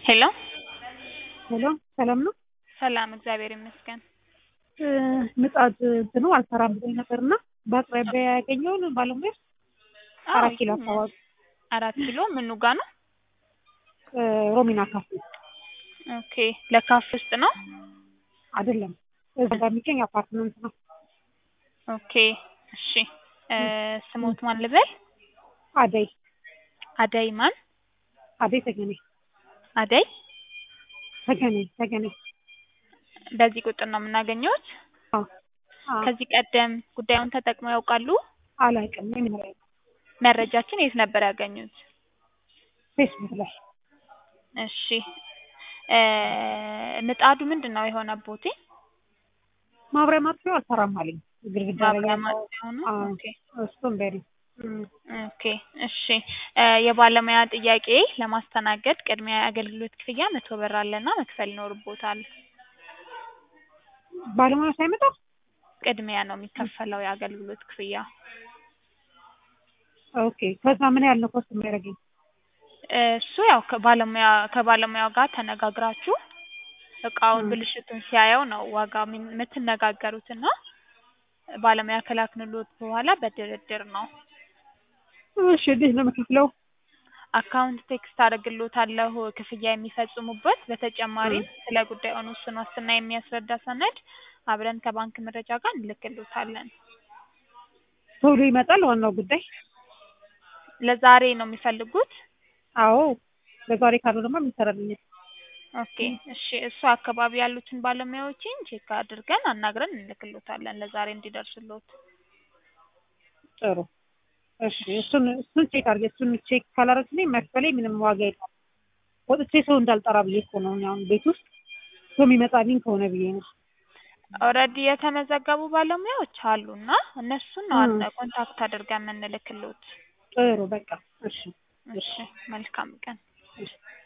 ሄሎ ሄሎ ሰላም ነው? ሰላም እግዚአብሔር ይመስገን። ምጣድ እንትኑ አልሰራም ብሎኝ ነበርና በአቅራቢያ ያገኘውን ባለሙያ አዎ 4 ኪሎ አካባቢ 4 ኪሎ ምኑ ጋ ነው? ሮሚና ካፌ ኦኬ ለካፌ ውስጥ ነው? አይደለም እዛ ጋር የሚገኝ አፓርትመንት ነው። ኦኬ እሺ ስሞት ማን ልበል? አደይ አደይ ማን? አደይ ተገኔ አደይ ተገኔ በዚህ ቁጥር ነው የምናገኘውት? አዎ ከዚህ ቀደም ጉዳዩን ተጠቅመው ያውቃሉ? አላውቅም። ምን ማለት መረጃችን የት ነበር ያገኙት? ፌስቡክ ላይ። እሺ ምጣዱ ምንድነው የሆነቦት? ማብሪያ ማጥፊያው አልሰራም አለኝ። ግድግዳ ላይ ማብሪያ ያለው ማጥፊያው ነው? ኦኬ እሱም በሪ ኦኬ እሺ የባለሙያ ጥያቄ ለማስተናገድ ቅድሚያ አገልግሎት ክፍያ 100 ብር አለና መክፈል ይኖርቦታል። ባለሙያ ሳይመጣ ቅድሚያ ነው የሚከፈለው የአገልግሎት ክፍያ። ኦኬ ከዛ ምን ያህል ነው ኮስት የሚያደርገኝ? እሱ ያው ከባለሙያው ጋር ተነጋግራችሁ እቃውን ብልሽቱን ሲያየው ነው ዋጋ የምትነጋገሩትና ባለሙያ ከላክንሎት በኋላ በድርድር ነው። እሺ እንዴት ነው የምከፍለው? አካውንት ቴክስት አደርግልዎታለሁ ክፍያ የሚፈጽሙበት። በተጨማሪም ስለ ጉዳዩን ውስን ዋስትና የሚያስረዳ ሰነድ አብረን ከባንክ መረጃ ጋር እንልክልዎታለን። ቶሎ ይመጣል ዋናው ጉዳይ? ለዛሬ ነው የሚፈልጉት? አዎ ለዛሬ ካልሆነ ደግሞ ምን ይሰራልኛል? ኦኬ እሺ እሱ አካባቢ ያሉትን ባለሙያዎችን ቼክ አድርገን አናግረን እንልክልዎታለን ለዛሬ እንዲደርስልዎት። ጥሩ እሺ እሱን ቼክ አድርጌ እሱን ቼክ ካላረግልኝ መክፈሌ ምንም ዋጋ የለውም። ወጥቼ ሰው እንዳልጠራ ብዬ እኮ ነው አሁን ቤት ውስጥ ሰው የሚመጣልኝ ከሆነ ብዬ ነው። ኦልሬዲ የተመዘገቡ ባለሙያዎች አሉና እነሱን ነው ኮንታክት አድርገን የምንልክልዎት። ጥሩ በቃ እሺ እሺ መልካም ቀን።